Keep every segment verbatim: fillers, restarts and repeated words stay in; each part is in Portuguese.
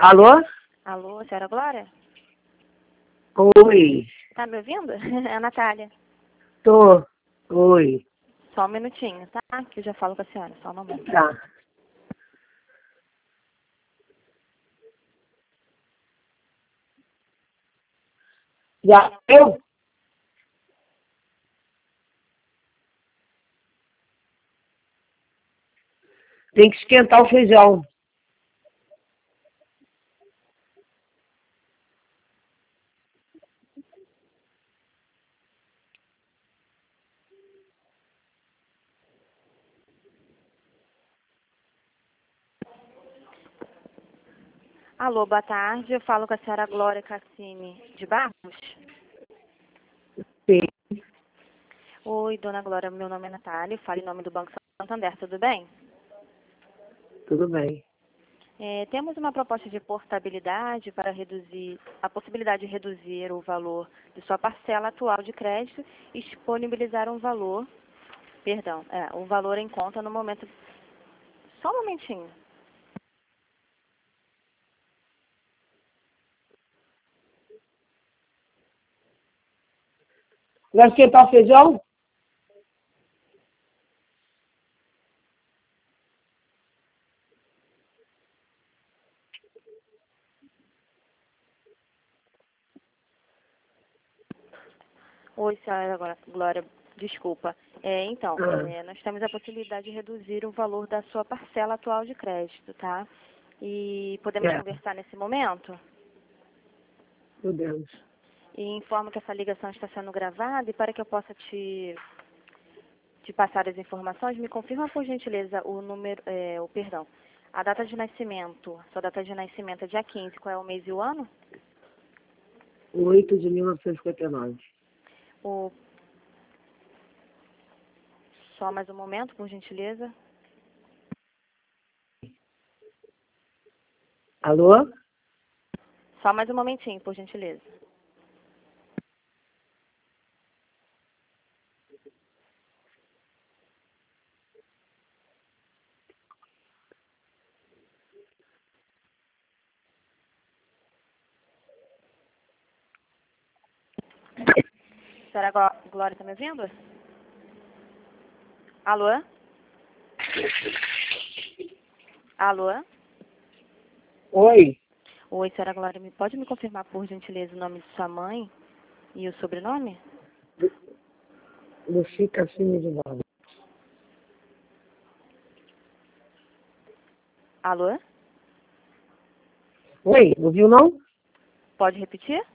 Alô? Alô, senhora Glória? Oi. Tá me ouvindo? É a Natália. Tô. Oi. Só um minutinho, tá? Que eu já falo com a senhora, só um momento. Tá. Já eu? Tem que esquentar o feijão. Alô, boa tarde. Eu falo com a senhora Glória Cassini de Barros. Sim. Oi, dona Glória, meu nome é Natália. Eu falo em nome do Banco Santander, tudo bem? Tudo bem. É, temos uma proposta de portabilidade para reduzir a possibilidade de reduzir o valor de sua parcela atual de crédito e disponibilizar um valor, perdão, é, um valor em conta no momento. Só um momentinho. Vai esquentar o feijão? Oi, senhora Glória, desculpa. É, então, Ah, é, nós temos a possibilidade de reduzir o valor da sua parcela atual de crédito, tá? E podemos é. conversar nesse momento? Podemos. E informo que essa ligação está sendo gravada e para que eu possa te, te passar as informações, me confirma por gentileza o número, é, o perdão, a data de nascimento. Sua data de nascimento é dia quinze, qual é o mês e o ano? oito de mil novecentos e cinquenta e nove. O, só mais um momento, por gentileza. Alô? Só mais um momentinho, por gentileza. Senhora Gló- Glória, está me ouvindo? Alô? Alô? Oi. Oi, senhora Glória, me pode me confirmar, por gentileza, o nome de sua mãe e o sobrenome? Luci Cassini de Barros. Alô? Oi, ouviu não? Pode repetir?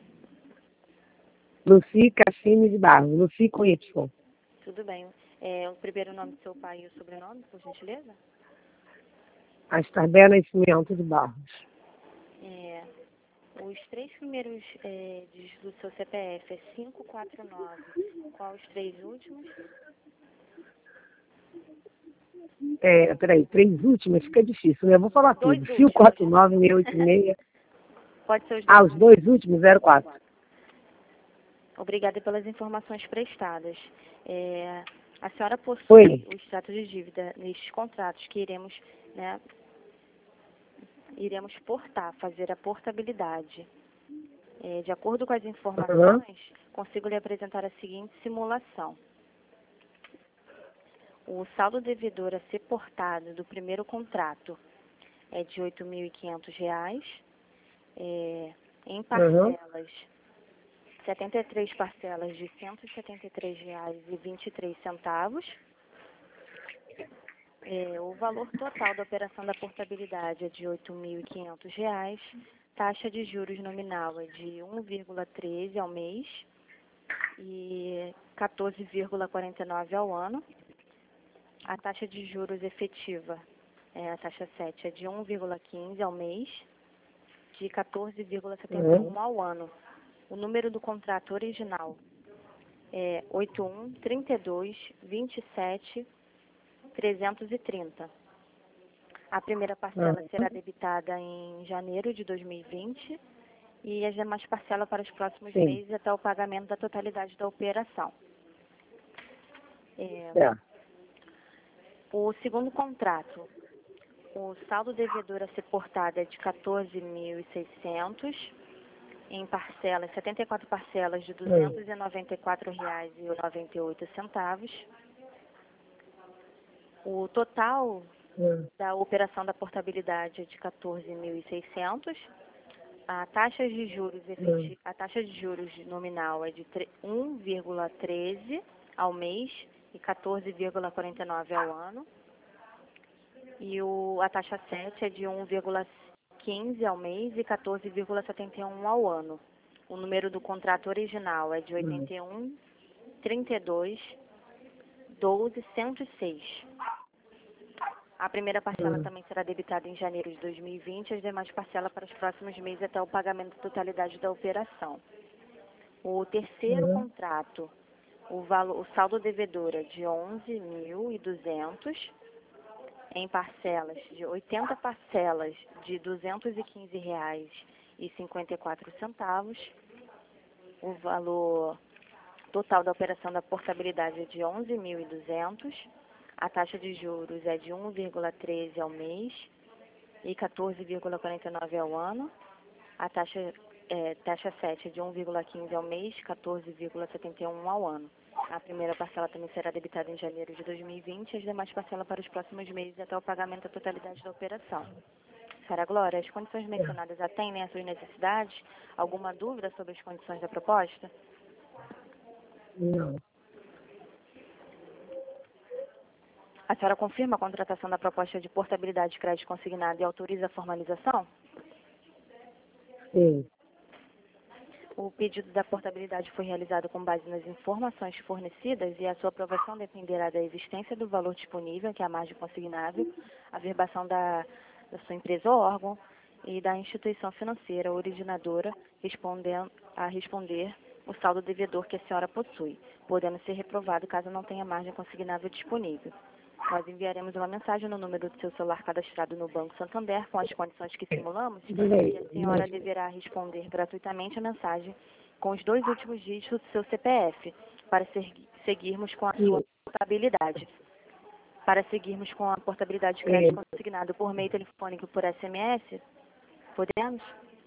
Luci Cassini de Barros. Luci com Y. Tudo bem. É, o primeiro nome do seu pai e o sobrenome, por gentileza? Astarber Nascimento de Barros. É, os três primeiros é, dígitos do seu C P F é cinco quatro nove. Qual os três últimos? É, peraí, três últimas fica difícil, né? Eu vou falar Dois tudo. cinco últimos. quatro nove, seis oito seis. Pode ser os Ah, dois os últimos. dois últimos, zero quatro. Obrigada pelas informações prestadas. É, a senhora possui Oi. o extrato de dívida nestes contratos que iremos, né, iremos portar, fazer a portabilidade. É, de acordo com as Aham. informações, consigo lhe apresentar a seguinte simulação. O saldo devedor a ser portado do primeiro contrato é de oito mil e quinhentos reais, é, em Aham. parcelas, setenta e três parcelas de cento e setenta e três reais e vinte e três centavos. É, o valor total da operação da portabilidade é de oito mil e quinhentos reais, taxa de juros nominal é de um vírgula treze ao mês e quatorze vírgula quarenta e nove ao ano. A taxa de juros efetiva, é, a taxa sete, é de um vírgula quinze ao mês, de quatorze vírgula setenta e Aham. um ao ano. O número do contrato original é oito um, trinta e dois, vinte e sete, trezentos e trinta. A primeira parcela Aham. será debitada em janeiro de dois mil e vinte e as demais parcelas para os próximos Sim. meses até o pagamento da totalidade da operação. É, É. o segundo contrato O saldo devedor a ser portado é de quatorze mil e seiscentos em parcelas, setenta e quatro parcelas de duzentos e noventa e quatro reais e noventa e oito centavos. O total Hum. da operação da portabilidade é de quatorze mil e seiscentos. A taxa de juros efetiva, a taxa de juros nominal é de um vírgula treze ao mês e quatorze vírgula quarenta e nove ao ano. E o, a taxa sete é de um vírgula quinze ao mês e quatorze vírgula setenta e um ao ano. O número do contrato original é de oitenta e um, trinta e dois, doze, cento e seis. A primeira parcela também será debitada em janeiro de dois mil e vinte, as demais parcelas para os próximos meses até o pagamento da totalidade da operação. O terceiro Uhum. contrato, o, valor, o saldo devedor é de onze mil e duzentos em parcelas, de oitenta parcelas de duzentos e quinze reais e cinquenta e quatro centavos. O valor total da operação da portabilidade é de onze mil e duzentos. A taxa de juros é de um vírgula treze ao mês e quatorze vírgula quarenta e nove ao ano. A taxa, é, taxa sete é de um vírgula quinze ao mês, quatorze vírgula setenta e um ao ano. A primeira parcela também será debitada em janeiro de dois mil e vinte, as demais parcelas para os próximos meses até o pagamento da totalidade da operação. Senhora Glória, as condições mencionadas atendem às suas necessidades? Alguma dúvida sobre as condições da proposta? Não. A senhora confirma a contratação da proposta de portabilidade de crédito consignado e autoriza a formalização? Sim. O pedido da portabilidade foi realizado com base nas informações fornecidas e a sua aprovação dependerá da existência do valor disponível, que é a margem consignável, a verbação da, da sua empresa ou órgão e da instituição financeira originadora respondendo, a responder o saldo devedor que a senhora possui, podendo ser reprovado caso não tenha margem consignável disponível. Nós enviaremos uma mensagem no número do seu celular cadastrado no Banco Santander com as condições que simulamos e a senhora deverá responder gratuitamente a mensagem com os dois últimos dígitos do seu C P F para seguirmos com a sua portabilidade. Para seguirmos com a portabilidade de crédito consignado por meio telefônico por S M S, podemos?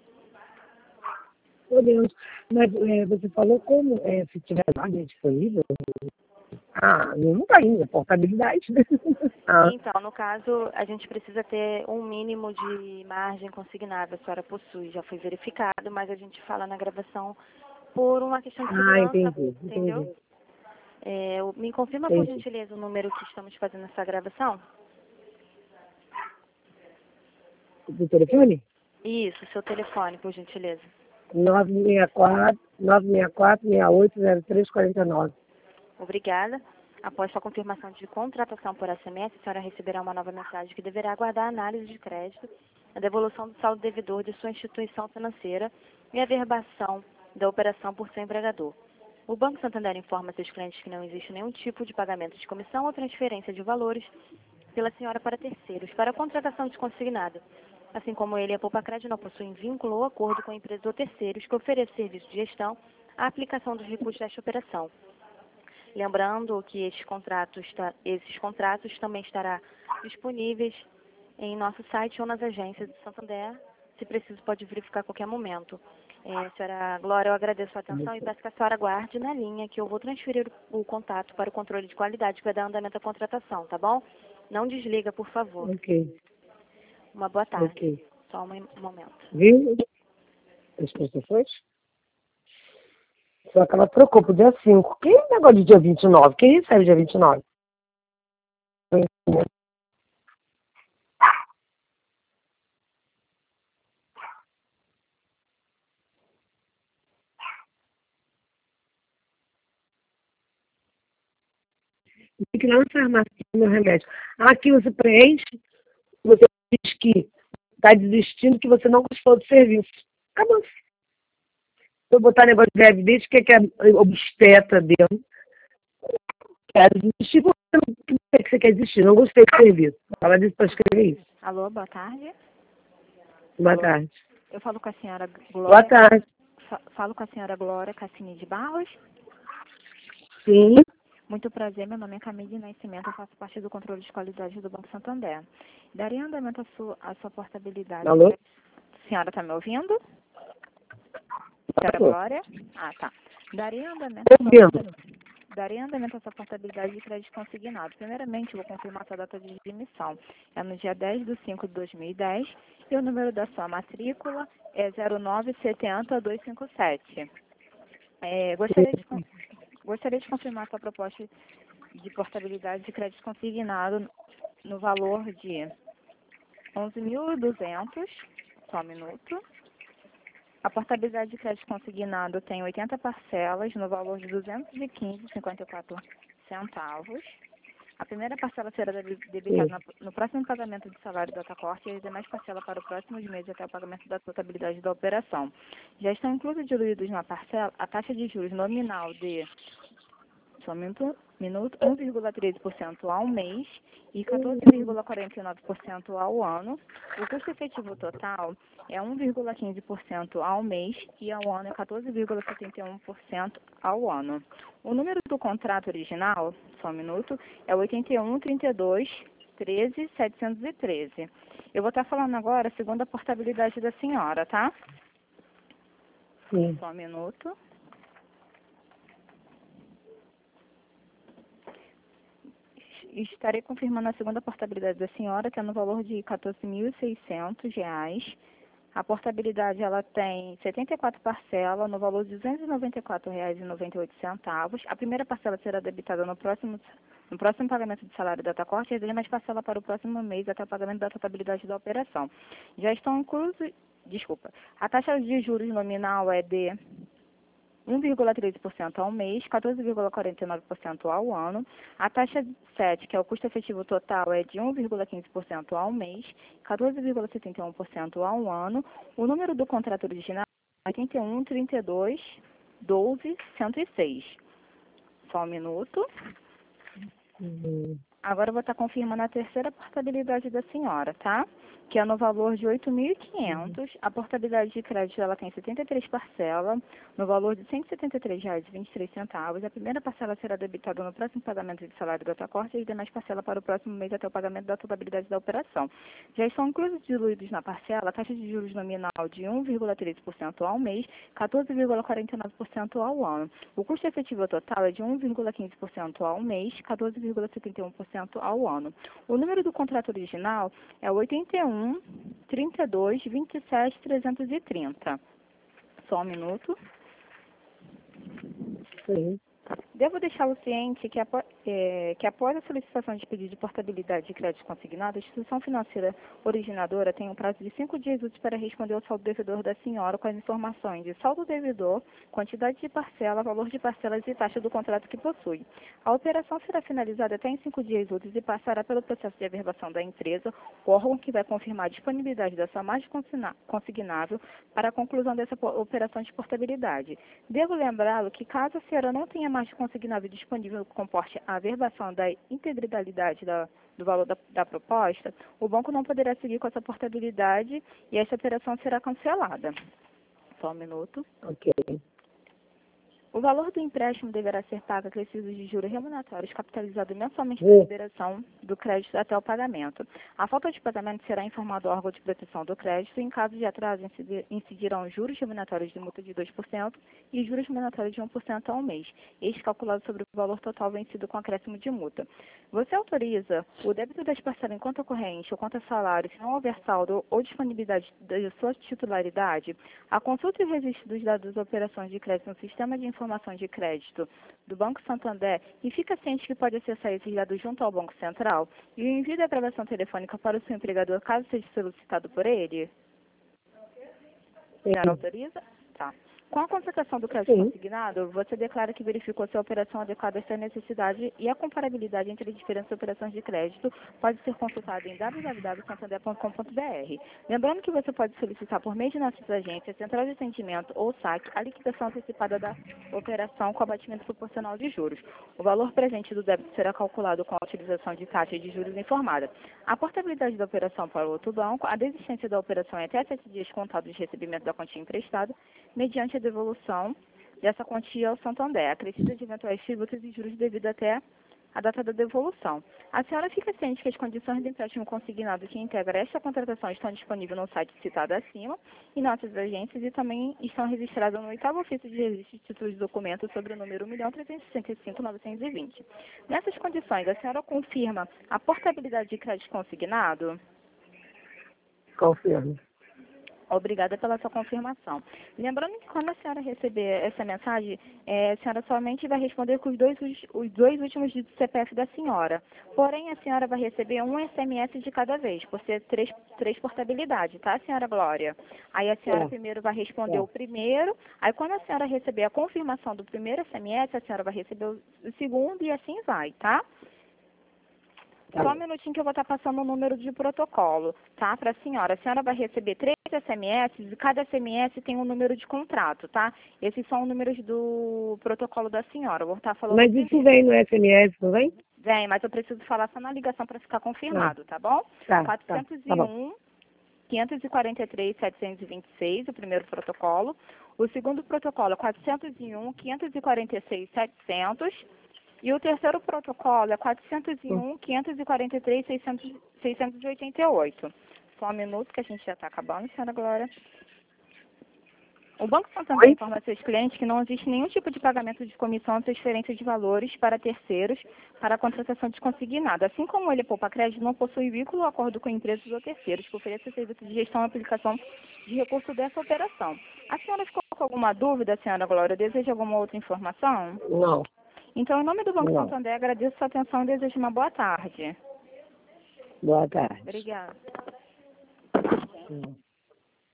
Podemos. Mas é, você falou como é, se tiver margem disponível? Ah, não está ainda, portabilidade. ah. Então, no caso, a gente precisa ter um mínimo de margem consignável, a senhora possui, já foi verificado, mas a gente fala na gravação por uma questão de segurança, Ah, entendi, entendeu? entendi. É, me confirma, entendi. por gentileza, o número que estamos fazendo essa gravação? Do telefone? Isso, seu telefone, por gentileza. nove seis quatro, nove seis quatro, seis oito zero três quatro nove. Obrigada. Após sua confirmação de contratação por S M S, a senhora receberá uma nova mensagem que deverá aguardar a análise de crédito, a devolução do saldo devedor de sua instituição financeira e a verbação da operação por seu empregador. O Banco Santander informa seus clientes que não existe nenhum tipo de pagamento de comissão ou transferência de valores pela senhora para terceiros, para a contratação de consignado. Assim como ele e a Poupa Crédito não possuem vínculo ou acordo com empresas ou terceiros que ofereçam serviço de gestão, a aplicação dos recursos desta operação. Lembrando que esses contratos, esses contratos também estarão disponíveis em nosso site ou nas agências do Santander. Se preciso, pode verificar a qualquer momento. É, senhora Glória, eu agradeço a atenção e peço que a senhora aguarde na linha que eu vou transferir o contato para o controle de qualidade que vai dar andamento à contratação, tá bom? Não desliga, por favor. Ok. Uma boa tarde. Ok. Só um momento. Viu? As prestações? Só que ela trocou pro dia cinco. Que negócio de dia vinte e nove? Quem recebe dia vinte e nove? Tem que ir lá na farmácia meu remédio. Aqui você preenche, você diz que está desistindo, que você não gostou do serviço. Acabou. Se eu botar negócio de gravidez, o que é que é obstetra dentro? Quero desistir, você não o que você quer desistir, não gostei do serviço. Ela disse para escrever isso. Alô, boa tarde. Boa tarde. Eu falo com a senhora Boa Glória. tarde. fa- Falo com a senhora Glória Cassini de Barros. Sim. Muito prazer, meu nome é Camille Nascimento, eu faço parte do controle de qualidade do Banco Santander. Daria andamento à sua, à sua portabilidade. Alô? A senhora está me ouvindo? Senhora Alô? Glória? Ah, tá. Daria andamento Tô à sua ouvindo. portabilidade. Daria andamento à sua portabilidade de crédito consignado. Primeiramente, vou confirmar sua data de emissão. É no dia dez de cinco de dois mil e dez e o número da sua matrícula é zero nove sete zero dois cinco sete. É, gostaria, de, con- gostaria de confirmar sua proposta de portabilidade de crédito consignado no valor de onze mil e duzentos, só um minuto. A portabilidade de crédito consignado tem oitenta parcelas no valor de duzentos e quinze vírgula cinquenta e quatro centavos. A primeira parcela será debi- debitada Sim. na- no próximo pagamento de salário da corte e as demais parcelas para os próximos meses até o pagamento da totalidade da operação. Já estão inclusos e diluídos na parcela a taxa de juros nominal de só um minuto, minuto um vírgula treze por cento ao mês e quatorze vírgula quarenta e nove por cento ao ano. O custo efetivo total é um vírgula quinze por cento ao mês e ao ano é quatorze vírgula setenta e um por cento ao ano. O número do contrato original, só um minuto, é oitenta e um, trinta e dois, treze, setecentos e treze. Eu vou estar falando agora segundo a portabilidade da senhora, tá? Sim. Só um minuto. Estarei confirmando a segunda portabilidade da senhora, que é no valor de quatorze mil e seiscentos reais. A portabilidade ela tem setenta e quatro parcelas no valor de duzentos e noventa e quatro reais e noventa e oito centavos. A primeira parcela será debitada no próximo, no próximo pagamento de salário da corte e as demais parcelas para o próximo mês até o pagamento da totalidade da operação. Já estão inclusos, desculpa, a taxa de juros nominal é de um vírgula treze por cento ao mês, quatorze vírgula quarenta e nove por cento ao ano. A taxa sete, que é o custo efetivo total, é de um vírgula quinze por cento ao mês, quatorze vírgula setenta e um por cento ao ano. O número do contrato original é oitenta e um, trinta e dois, doze, cento e seis. Só um minuto. Hum. Agora eu vou estar confirmando a terceira portabilidade da senhora, tá? Que é no valor de oito mil e quinhentos. A portabilidade de crédito ela tem setenta e três parcelas, no valor de cento e setenta e três reais e vinte e três centavos. A primeira parcela será debitada no próximo pagamento de salário da corte e as demais parcelas para o próximo mês até o pagamento da totalidade da operação. Já estão inclusos e diluídos na parcela a taxa de juros nominal de um vírgula treze por cento ao mês, quatorze vírgula quarenta e nove por cento ao ano. O custo efetivo total é de um vírgula quinze por cento ao mês, quatorze vírgula setenta e um por cento ao ano. O número do contrato original é oitenta e um, trinta e dois, vinte e sete, trezentos e trinta. Só um minuto. Sim. Devo deixá-lo ciente que, apo- é, que após a solicitação de pedido de portabilidade de crédito consignado, a instituição financeira originadora tem um prazo de cinco dias úteis para responder ao saldo devedor da senhora com as informações de saldo devedor, quantidade de parcela, valor de parcelas e taxa do contrato que possui. A operação será finalizada até em cinco dias úteis e passará pelo processo de averbação da empresa, o órgão que vai confirmar a disponibilidade da sua margem consigna- consignável para a conclusão dessa po- operação de portabilidade. Devo lembrá-lo que caso a senhora não tenha margem consignável disponível que comporte a averbação da integridade da, do valor da, da proposta, o banco não poderá seguir com essa portabilidade e essa operação será cancelada. Só um minuto. Ok. O valor do empréstimo deverá ser pago acrescidos de juros remuneratórios capitalizados mensalmente da Hum. liberação do crédito até o pagamento. A falta de pagamento será informado ao órgão de proteção do crédito e, em caso de atraso, incidir- incidirão juros remuneratórios de multa de dois por cento e juros remuneratórios de um por cento ao mês, este calculado sobre o valor total vencido com acréscimo de multa. Você autoriza o débito das parcelas em conta corrente ou conta salário, se não houver saldo ou disponibilidade da sua titularidade? A consulta e o registro dos dados das operações de crédito no sistema de informação de crédito do Banco Santander e fica ciente que pode acessar esses dados junto ao Banco Central e o envio da gravação telefônica para o seu empregador caso seja solicitado por ele? A senhora Sim. autoriza? Tá. Com a constatação do crédito Sim. consignado, você declara que verificou se a operação adequada às suas necessidades e a comparabilidade entre as diferentes operações de crédito pode ser consultada em w w w ponto santander ponto com ponto b r. Lembrando que você pode solicitar por meio de nossas agências, central de atendimento ou saque a liquidação antecipada da operação com abatimento proporcional de juros. O valor presente do débito será calculado com a utilização de taxa de juros informada. A portabilidade da operação para o outro banco, a desistência da operação é até sete dias contados de recebimento da quantia emprestada, mediante a devolução dessa quantia ao Santander, acrescida de eventuais tributos e juros devido até a data da devolução. A senhora fica ciente que as condições do empréstimo consignado que integra esta contratação estão disponíveis no site citado acima, em nossas agências, e também estão registradas no oitavo ofício de registro de títulos de documento sobre o número um milhão trezentos e sessenta e cinco mil novecentos e vinte. Nessas condições, a senhora confirma a portabilidade de crédito consignado? Confirmo. Obrigada pela sua confirmação. Lembrando que quando a senhora receber essa mensagem, é, a senhora somente vai responder com os dois, os dois últimos dígitos do C P F da senhora. Porém, a senhora vai receber um S M S de cada vez, por ser três, três portabilidades, tá, senhora Glória? Aí a senhora É. primeiro vai responder É. o primeiro, aí quando a senhora receber a confirmação do primeiro S M S, a senhora vai receber o segundo e assim vai, tá? Tá. Só um minutinho que eu vou estar passando o número de protocolo, tá? Para a senhora. A senhora vai receber três S M S e cada S M S tem um número de contrato, tá? Esses são os números do protocolo da senhora. Eu vou estar falando... Mas isso vem no S M S, não vem? Vem, mas eu preciso falar só na ligação para ficar confirmado, tá bom? Tá, tá, quatrocentos e tá bom. um, quinhentos e quarenta e três, setecentos e vinte e seis, o primeiro protocolo. O segundo protocolo é quatrocentos e um, quinhentos e quarenta e seis, setecentos. E o terceiro protocolo é quatrocentos e um, quinhentos e quarenta e três, seiscentos, seiscentos e oitenta e oito. Só um minuto que a gente já está acabando, senhora Glória. O Banco Santander Oi? informa a seus clientes que não existe nenhum tipo de pagamento de comissão ou transferência de valores para terceiros para a contratação de consignado. Assim como ele poupa crédito, não possui vínculo ou acordo com empresas ou terceiros que ofereçam serviço de gestão e aplicação de recurso dessa operação. A senhora ficou com alguma dúvida, senhora Glória? Deseja alguma outra informação? Não. Então, em nome do Banco Não. Santander, agradeço a sua atenção e desejo uma boa tarde. Boa tarde. Obrigada. Hum.